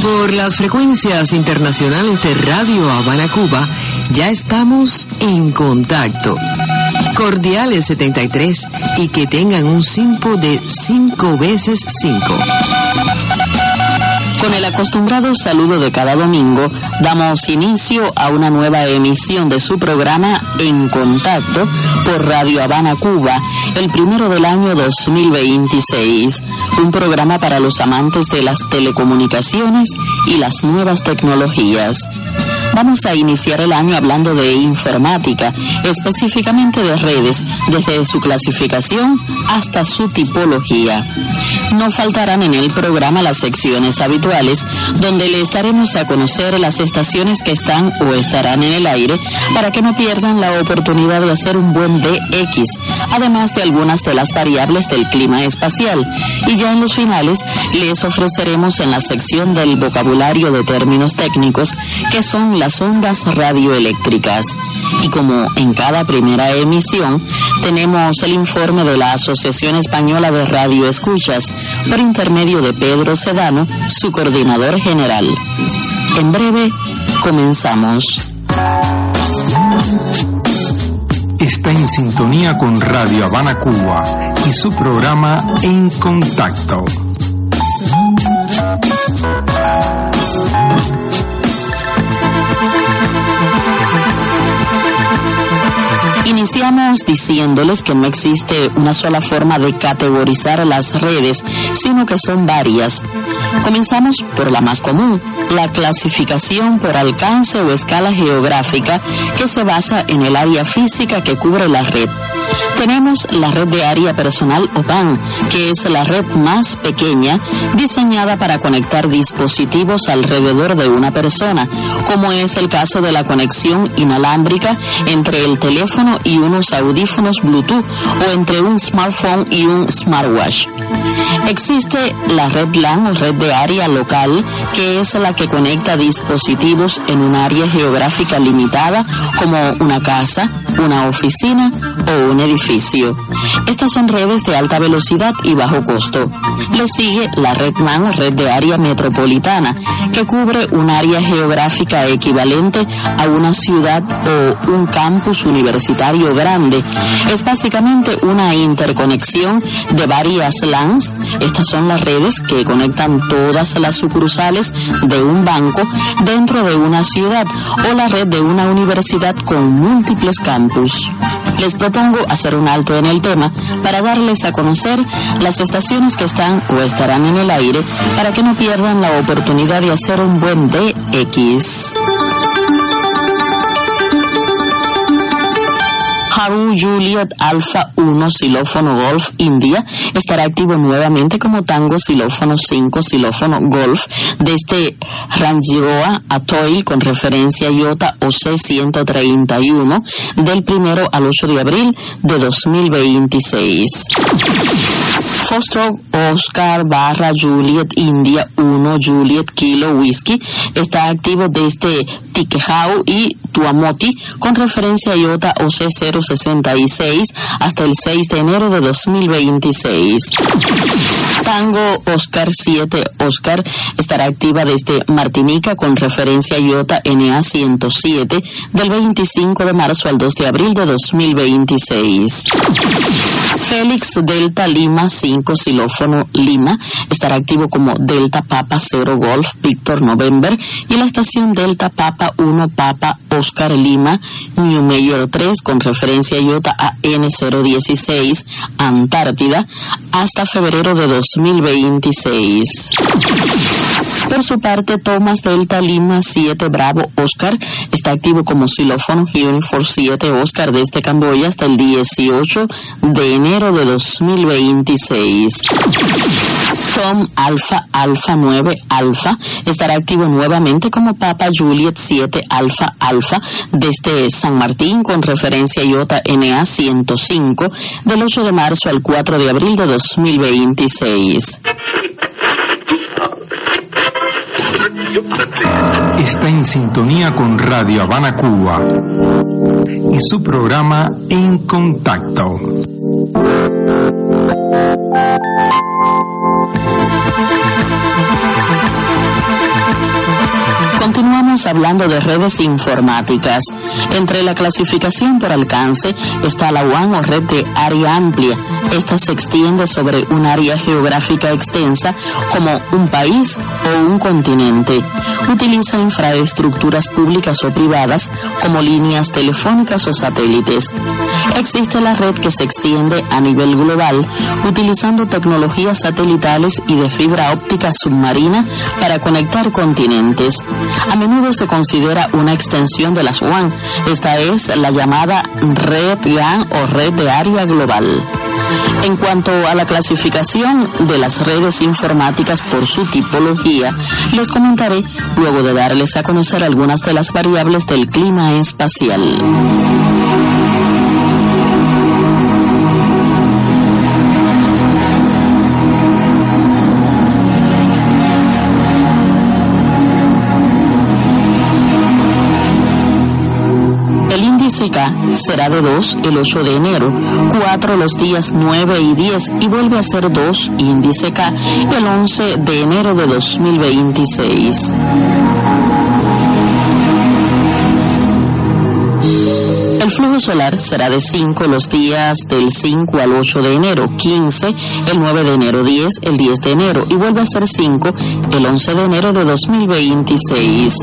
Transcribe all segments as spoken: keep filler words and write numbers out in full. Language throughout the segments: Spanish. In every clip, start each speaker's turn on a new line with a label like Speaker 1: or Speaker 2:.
Speaker 1: Por las frecuencias internacionales de Radio Habana, Cuba, ya estamos en contacto. Cordiales setenta y tres y que tengan un Simpo de cinco veces cinco.
Speaker 2: Con el acostumbrado saludo de cada domingo, damos inicio a una nueva emisión de su programa En Contacto por Radio Habana, Cuba, el primero del año dos mil veintiséis. Un programa para los amantes de las telecomunicaciones y las nuevas tecnologías. Vamos a iniciar el año hablando de informática, específicamente de redes, desde su clasificación hasta su tipología. No faltarán en el programa las secciones habituales, donde le estaremos a conocer las estaciones que están o estarán en el aire, para que no pierdan la oportunidad de hacer un buen D X, además de algunas de las variables del clima espacial. Y ya en los finales les ofreceremos en la sección del vocabulario de términos técnicos, que son las ondas radioeléctricas. Y como en cada primera emisión, tenemos el informe de la Asociación Española de Radioescuchas, por intermedio de Pedro Sedano, su coordinador general. En breve, comenzamos.
Speaker 3: Está en sintonía con Radio Habana, Cuba, y su programa En Contacto.
Speaker 2: Iniciamos diciéndoles que no existe una sola forma de categorizar las redes, sino que son varias. Comenzamos por la más común, la clasificación por alcance o escala geográfica, que se basa en el área física que cubre la red. Tenemos la red de área personal o P A N, que es la red más pequeña, diseñada para conectar dispositivos alrededor de una persona, como es el caso de la conexión inalámbrica entre el teléfono y unos audífonos Bluetooth, o entre un smartphone y un smartwatch. Existe la red LAN o red de área local, que es la que conecta dispositivos en un área geográfica limitada, como una casa, una oficina o un edificio. Estas son redes de alta velocidad y bajo costo. Le sigue la red M A N o red de área metropolitana, que cubre un área geográfica equivalente a una ciudad o un campus universitario grande. Es básicamente una interconexión de varias LANs. Estas son las redes que conectan todas las sucursales de un banco dentro de una ciudad, o la red de una universidad con múltiples campus. Les propongo hacer un alto en el tema para darles a conocer las estaciones que están o estarán en el aire, para que no pierdan la oportunidad de hacer un buen D X. Haru Juliet Alfa uno xilófono Golf India estará activo nuevamente como Tango xilófono cinco xilófono Golf desde Rangiroa Atoll, con referencia I O T A O C ciento treinta y uno, del primero al ocho de abril de dos mil veintiséis. Foxtrot Oscar barra Juliet India uno Juliet Kilo Whisky está activo desde Tikehau y Tuamoti, con referencia a I O T A O C cero sesenta y seis hasta el seis de enero de dos mil veintiséis. Tango Oscar siete Oscar estará activa desde Martinica, con referencia a I O T A N A ciento siete, del veinticinco de marzo al dos de abril de dos mil veintiséis. Félix Delta Lima cinco xilófono Lima estará activo como Delta Papa cero Golf Victor November, y la estación Delta Papa uno Papa Oscar Lima New Mayor tres, con referencia a I O T A N cero dieciséis Antártida, hasta febrero de dos mil veintiséis. Por su parte, Thomas Delta Lima siete Bravo Oscar está activo como xilófono Unifor siete Oscar desde Camboya hasta el dieciocho de enero de dos mil veintiséis. Tom Alfa Alfa nueve Alfa estará activo nuevamente como Papa Juliet siete Alfa Alfa desde San Martín, con referencia a I O T A N A ciento cinco, del ocho de marzo al cuatro de abril de dos mil veintiséis.
Speaker 3: Está en sintonía con Radio Habana, Cuba, y su programa En Contacto.
Speaker 2: Estamos hablando de redes informáticas. Entre la clasificación por alcance está la W A N o red de área amplia. Esta se extiende sobre un área geográfica extensa como un país o un continente. Utiliza infraestructuras públicas o privadas como líneas telefónicas o satélites. Existe la red que se extiende a nivel global utilizando tecnologías satelitales y de fibra óptica submarina para conectar continentes. A menudo se considera una extensión de las W A N. Esta es la llamada red W A N o red de área global. En cuanto a la clasificación de las redes informáticas por su tipología, les comentaré luego de darles a conocer algunas de las variables del clima espacial. K será de dos el ocho de enero, cuatro los días nueve y diez y vuelve a ser dos índice K el once de enero de dos mil veintiséis. El flujo solar será de cinco los días del cinco al ocho de enero, quince el nueve de enero, diez el diez de enero y vuelve a ser cinco el once de enero de dos mil veintiséis.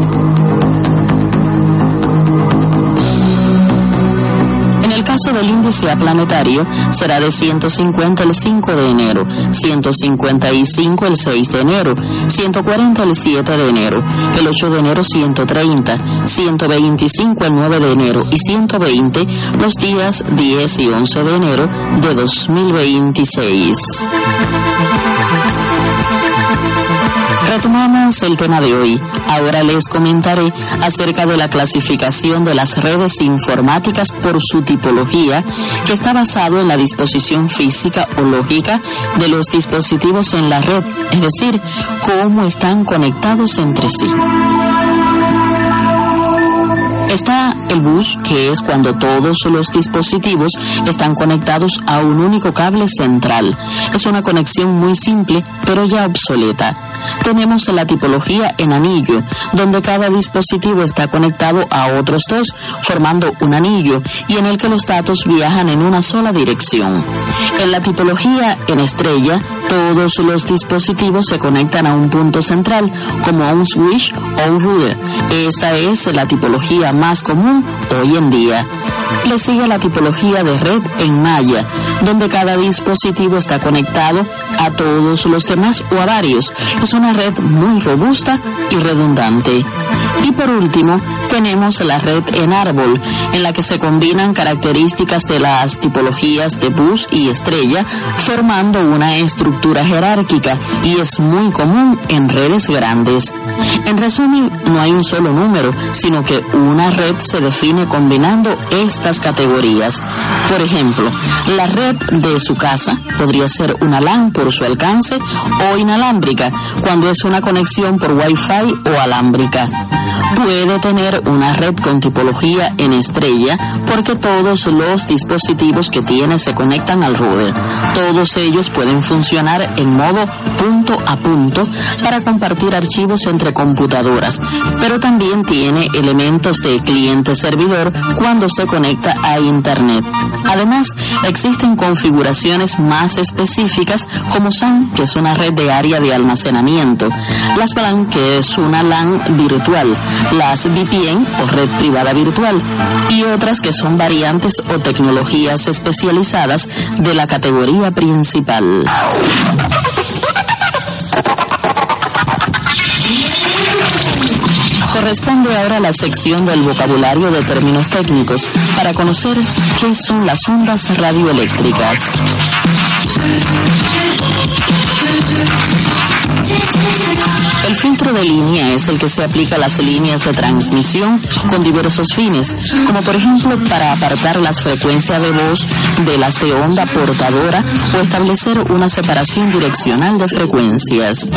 Speaker 2: En el caso del índice A planetario, será de ciento cincuenta el cinco de enero, ciento cincuenta y cinco el seis de enero, ciento cuarenta el siete de enero, el ocho de enero ciento treinta, ciento veinticinco el nueve de enero y ciento veinte los días diez y once de enero de dos mil veintiséis. Retomamos el tema de hoy. Ahora les comentaré acerca de la clasificación de las redes informáticas por su tipología, que está basado en la disposición física o lógica de los dispositivos en la red, es decir, cómo están conectados entre sí. Está el bus, que es cuando todos los dispositivos están conectados a un único cable central. Es una conexión muy simple, pero ya obsoleta. Tenemos la tipología en anillo, donde cada dispositivo está conectado a otros dos, formando un anillo, y en el que los datos viajan en una sola dirección. En la tipología en estrella, todos los dispositivos se conectan a un punto central, como un switch o un router. Esta es la tipología más común hoy en día. Le sigue la tipología de red en malla, donde cada dispositivo está conectado a todos los demás o a varios. Es una red muy robusta y redundante. Y por último, tenemos la red en árbol, en la que se combinan características de las tipologías de bus y estrella, formando una estructura jerárquica, y es muy común en redes grandes. En resumen, no hay un solo número, sino que una red se define combinando estas categorías. Por ejemplo, la red de su casa podría ser una LAN por su alcance o inalámbrica, cuando es una conexión por Wi-Fi o alámbrica. Puede tener una red con tipología en estrella porque todos los dispositivos que tiene se conectan al router. Todos ellos pueden funcionar en modo punto a punto para compartir archivos entre computadoras, pero también tiene elementos de cliente-servidor cuando se conecta a Internet. Además, existen configuraciones más específicas como S A N, que es una red de área de almacenamiento, las W A N, que es una LAN virtual, las V P N o red privada virtual, y otras que son variantes o tecnologías especializadas de la categoría principal. Corresponde ahora a la sección del vocabulario de términos técnicos para conocer qué son las ondas radioeléctricas. El filtro de línea es el que se aplica a las líneas de transmisión con diversos fines, como por ejemplo para apartar las frecuencias de voz de las de onda portadora o establecer una separación direccional de frecuencias.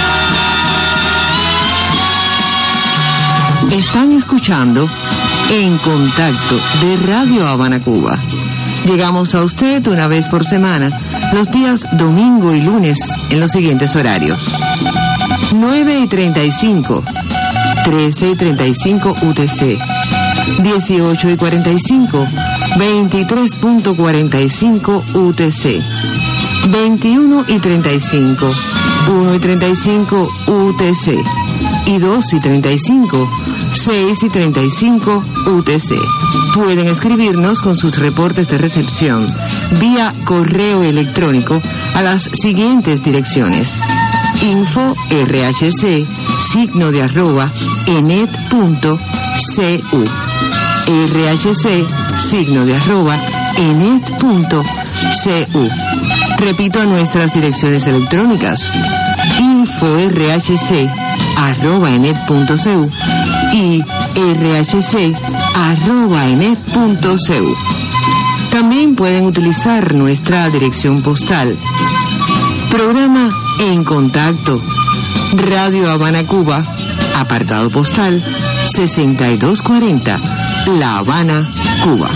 Speaker 1: Están escuchando En Contacto de Radio Habana, Cuba. Llegamos a usted una vez por semana, los días domingo y lunes, en los siguientes horarios: nueve y treinta y cinco, trece y treinta y cinco U T C. dieciocho y cuarenta y cinco, veintitrés punto cuarenta y cinco U T C. veintiuno y treinta y cinco, uno y treinta y cinco U T C. Y dos y treinta y cinco, seis y treinta y cinco U T C. Pueden escribirnos con sus reportes de recepción vía correo electrónico a las siguientes direcciones: info rhc signo de arroba enet punto cu, rhc signo de arroba enet punto cu. Repito nuestras direcciones electrónicas: info rhc arroba enet punto cu y rhc arroba enet punto cu. También pueden utilizar nuestra dirección postal. Programa En Contacto, Radio Habana, Cuba, apartado postal sesenta y dos cuarenta, La Habana, Cuba.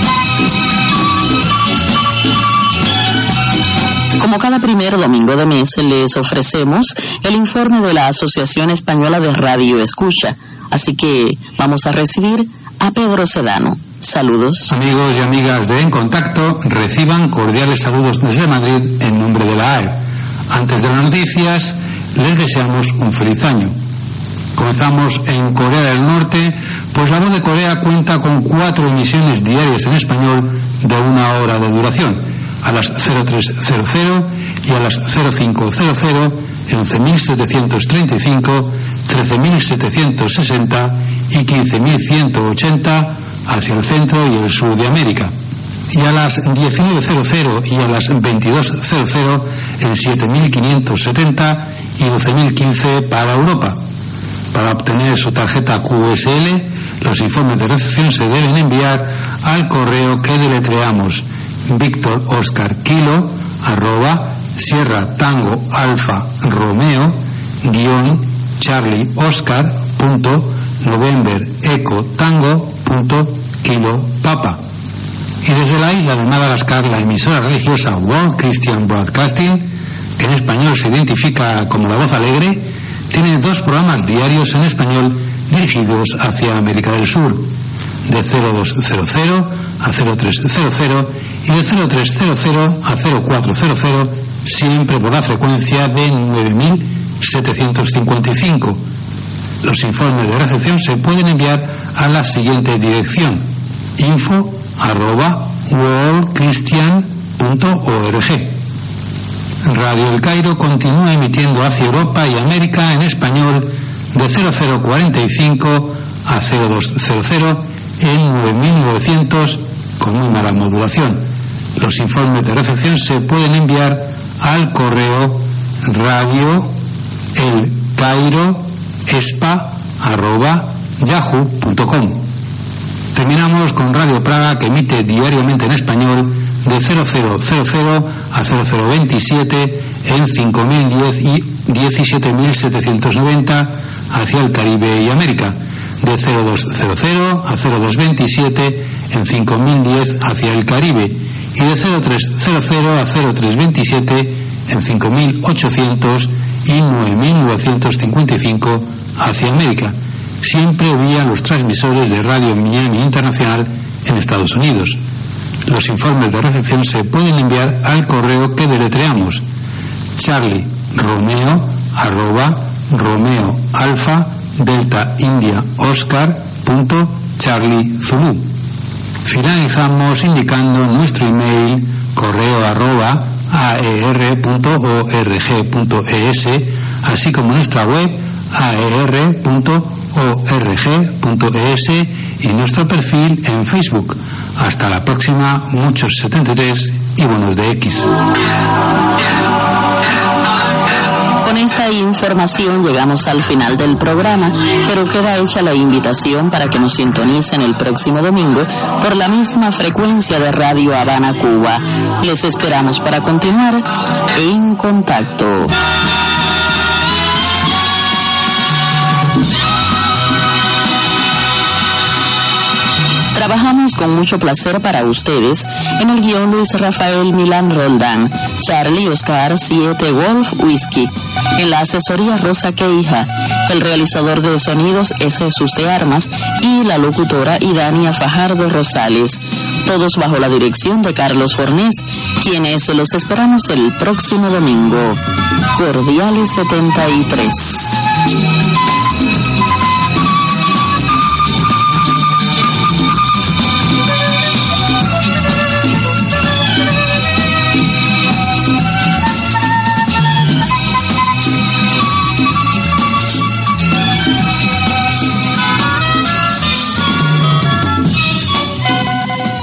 Speaker 2: Como cada primer domingo de mes, les ofrecemos el informe de la Asociación Española de Radio Escucha. Así que vamos a recibir a Pedro Sedano. Saludos.
Speaker 4: Amigos y amigas de En Contacto, reciban cordiales saludos desde Madrid en nombre de la A E. Antes de las noticias, les deseamos un feliz año. Comenzamos en Corea del Norte, pues La Voz de Corea cuenta con cuatro emisiones diarias en español de una hora de duración, a las cero tres cero cero y a las cero cinco cero cero en once mil setecientos treinta y cinco, trece mil setecientos sesenta y quince mil ciento ochenta hacia el centro y el sur de América, y a las diecinueve cero cero y a las veintidós cero cero en siete mil quinientos setenta y doce mil quince para Europa. Para obtener su tarjeta Q S L, los informes de recepción se deben enviar al correo que deletreamos: Víctor Oscar Kilo arroba Sierra Tango Alfa Romeo guión Charlie Oscar punto November Eco Tango punto Kilo Papa. Y desde la isla de Madagascar, la emisora religiosa World Christian Broadcasting, que en español se identifica como La Voz Alegre, tiene dos programas diarios en español dirigidos hacia América del Sur, de cero dos cero cero a cero tres cero cero y de cero tres cero cero a cero cuatro cero cero, siempre por la frecuencia de nueve mil setecientos cincuenta y cinco. Los informes de recepción se pueden enviar a la siguiente dirección: info arroba worldchristian punto org. Radio El Cairo continúa emitiendo hacia Europa y América en español de cero cero cuarenta y cinco a cero dos cero cero en nueve mil novecientos con muy mala modulación. Los informes de recepción se pueden enviar al correo radio el cairo espa arroba yahoo punto com. Terminamos con Radio Praga, que emite diariamente en español de cero cero cero cero a cero cero veintisiete en cinco mil diez y diecisiete mil setecientos noventa hacia el Caribe y América, de cero dos cero cero a cero dos veintisiete en cinco mil diez hacia el Caribe y de cero tres cero cero a cero tres veintisiete en cinco mil ochocientos y nueve mil novecientos cincuenta y cinco hacia América, siempre vía los transmisores de Radio Miami Internacional en Estados Unidos. Los informes de recepción se pueden enviar al correo que deletreamos: Charlie Romeo arroba Romeo Alfa Delta India Oscar punto Charlie Zulu. Finalizamos indicando nuestro email: correo arroba aer punto org punto es, así como nuestra web aer punto org punto es y nuestro perfil en Facebook. Hasta la próxima, muchos setenta y tres y buenos de X.
Speaker 2: Con esta información llegamos al final del programa, pero queda hecha la invitación para que nos sintonicen el próximo domingo por la misma frecuencia de Radio Habana, Cuba. Les esperamos para continuar en contacto. Trabajamos con mucho placer para ustedes en el guión Luis Rafael Milán Roldán, Charlie Oscar siete Wolf Whisky. En la asesoría Rosa Queija, el realizador de sonidos es Jesús de Armas y la locutora Idania Fajardo Rosales. Todos bajo la dirección de Carlos Fornés, quienes los esperamos el próximo domingo. Cordiales setenta y tres.